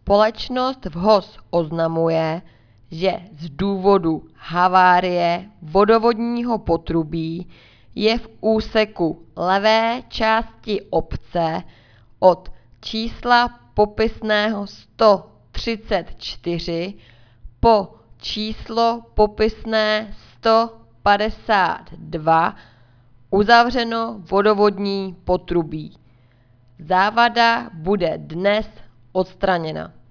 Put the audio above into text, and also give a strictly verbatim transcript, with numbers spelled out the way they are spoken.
Společnost vhoz oznamuje, že z důvodu havárie vodovodního potrubí je v úseku levé části obce od čísla popisného sto třicet čtyři po číslo popisné sto padesát dva uzavřeno vodovodní potrubí. Závada bude dnes odstraněna.